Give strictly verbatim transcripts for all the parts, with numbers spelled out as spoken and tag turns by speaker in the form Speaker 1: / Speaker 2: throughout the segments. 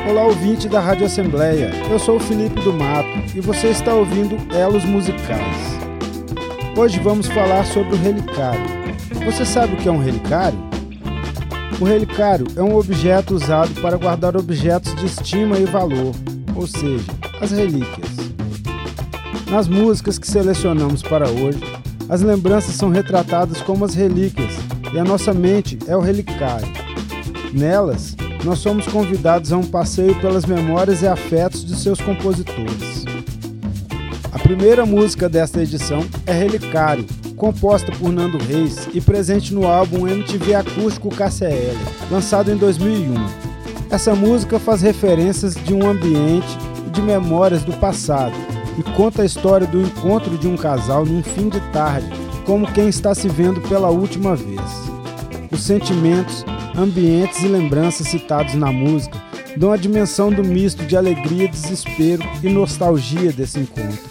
Speaker 1: Olá, ouvinte da Rádio Assembleia, eu sou o Felipe do Mato e você está ouvindo Elos Musicais. Hoje vamos falar sobre o relicário. Você sabe o que é um relicário? O relicário é um objeto usado para guardar objetos de estima e valor, ou seja, as relíquias. Nas músicas que selecionamos para hoje, as lembranças são retratadas como as relíquias e a nossa mente é o relicário. Nelas, nós somos convidados a um passeio pelas memórias e afetos de seus compositores. A primeira música desta edição é Relicário, composta por Nando Reis e presente no álbum M T V Acústico K C L, lançado em dois mil e um. Essa música faz referências de um ambiente e de memórias do passado e conta a história do encontro de um casal num fim de tarde, como quem está se vendo pela última vez. Os sentimentos, ambientes e lembranças citados na música dão a dimensão do misto de alegria, desespero e nostalgia desse encontro.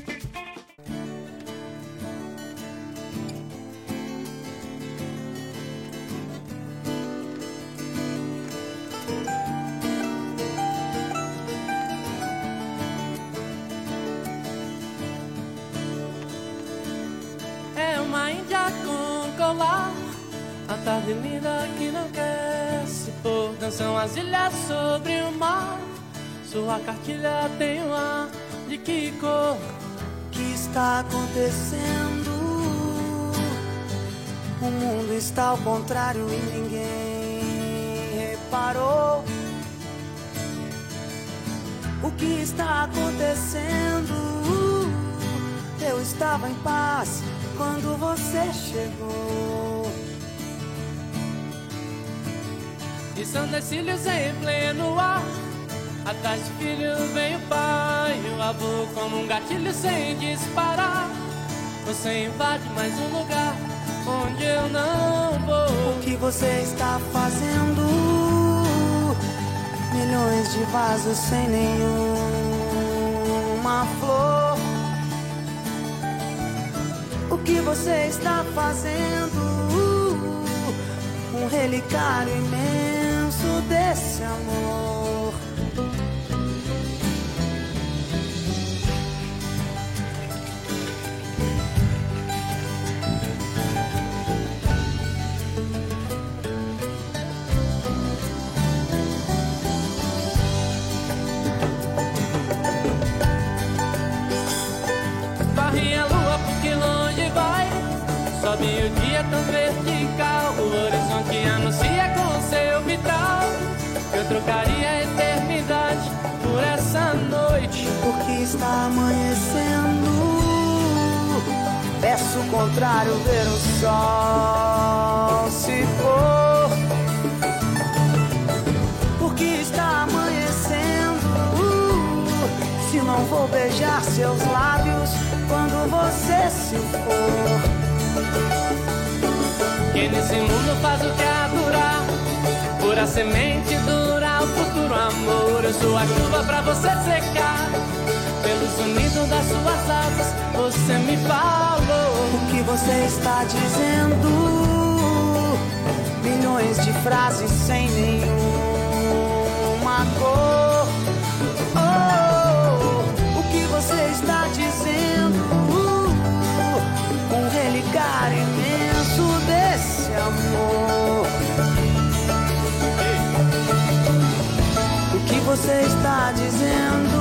Speaker 2: É uma índia com colar, a tarde linda que não quer se pôr. Dançam as ilhas sobre o mar, sua cartilha tem um ar de que cor?
Speaker 3: O que está acontecendo? O mundo está ao contrário e ninguém reparou. O que está acontecendo? Eu estava em paz quando você chegou.
Speaker 2: E são dez cílios em pleno ar, atrás do filho vem o pai e o avô, como um gatilho sem disparar. Você invade mais um lugar onde eu não vou.
Speaker 3: O que você está fazendo? Milhões de vasos sem nenhuma flor. O que você está fazendo? Um relicário imenso desse amor.
Speaker 2: Varre a lua porque longe vai, sobe o dia tão vertical, o horizonte anuncia com seu vitral que eu trocaria a eternidade por essa noite.
Speaker 3: Porque está amanhecendo, peço o contrário, ver o sol se pôr. Porque está amanhecendo, se não vou beijar seus lábios quando você se for.
Speaker 2: Quem nesse mundo faz o que é durar, pura semente dura o futuro amor. Eu sou a chuva pra você secar, pelo sonido das suas asas você me falou.
Speaker 3: O que você está dizendo? Milhões de frases sem nenhuma cor. Oh, o que você está dizendo? Um relicário imenso desse amor. O que você está dizendo?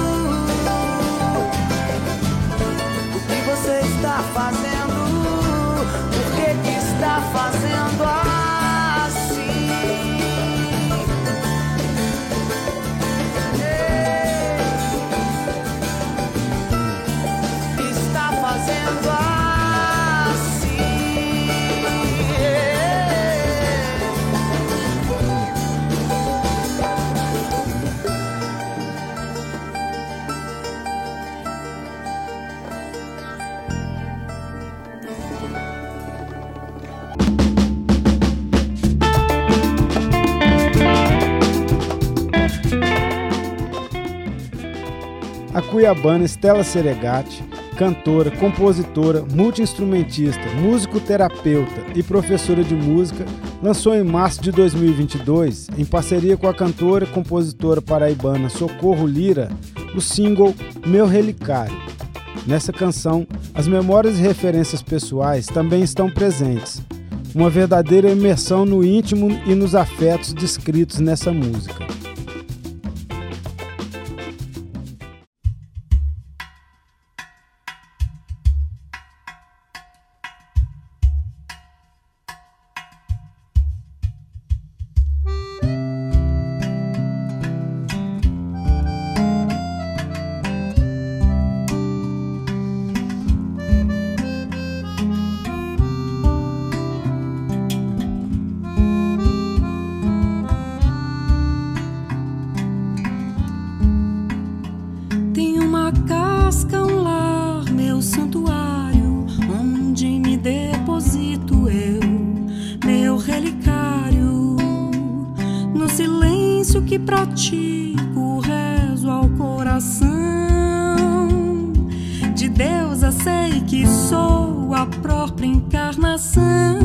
Speaker 3: O que você está fazendo? Por que que está fazendo assim? Está fazendo assim.
Speaker 1: A cuiabana Stella Seregatti, cantora, compositora, multi-instrumentista, músico-terapeuta e professora de música, lançou em março de dois mil e vinte e dois, em parceria com a cantora e compositora paraibana Socorro Lira, o single Meu Relicário. Nessa canção, as memórias e referências pessoais também estão presentes, uma verdadeira imersão no íntimo e nos afetos descritos nessa música.
Speaker 4: Que pratico, rezo ao coração de Deus, eu sei que sou a própria encarnação.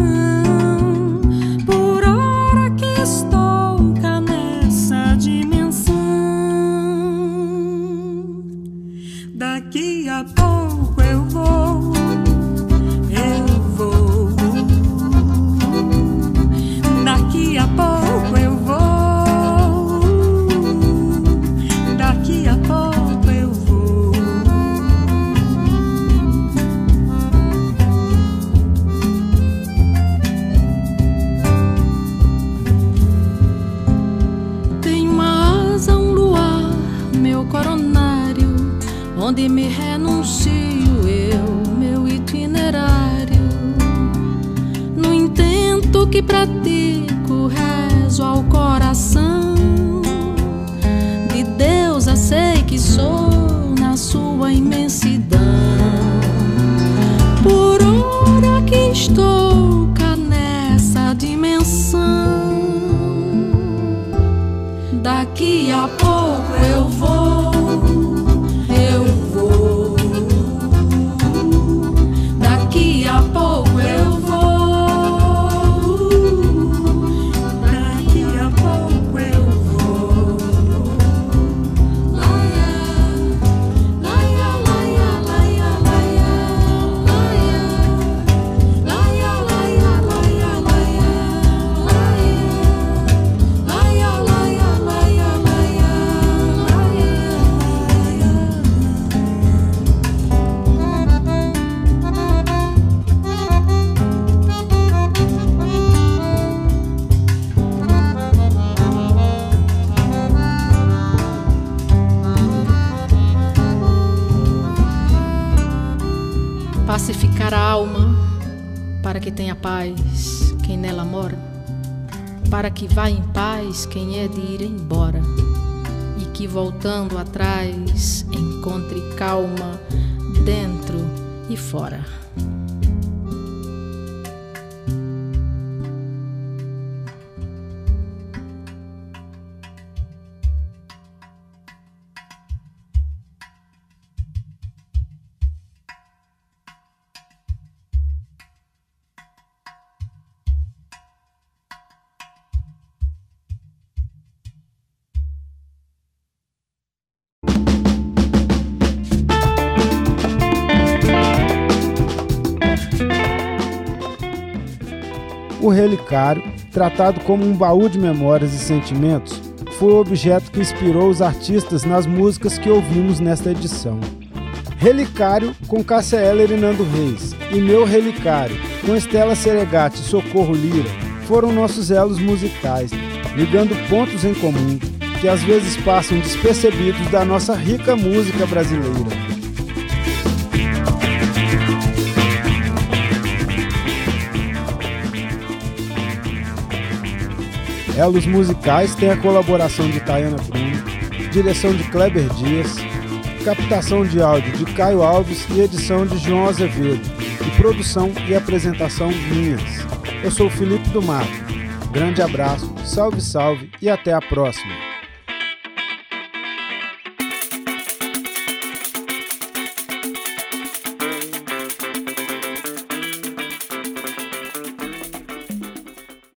Speaker 4: Por hora que estou cá nessa dimensão, daqui a pouco eu vou, eu vou, daqui a pouco eu vou.
Speaker 5: Onde me renuncio eu, meu itinerário. No intento que pratico, rezo ao coração de Deus, eu sei que sou na sua imensidão. Por hora que estou cá nessa dimensão, daqui a pouco eu vou. Pacificar a alma, para que tenha paz quem nela mora, para que vá em paz quem é de ir embora, e que voltando atrás encontre calma dentro e fora.
Speaker 1: O relicário, tratado como um baú de memórias e sentimentos, foi o objeto que inspirou os artistas nas músicas que ouvimos nesta edição. Relicário, com Cássia Eller e Nando Reis, e Meu Relicário, com Estela Seregati e Socorro Lira, foram nossos elos musicais, ligando pontos em comum que às vezes passam despercebidos da nossa rica música brasileira. Elos Musicais tem a colaboração de Tayana Bruno, direção de Kleber Dias, captação de áudio de Caio Alves e edição de João Azevedo, e produção e apresentação minhas. Eu sou o Felipe do Mato. Grande abraço, salve, salve e até a próxima!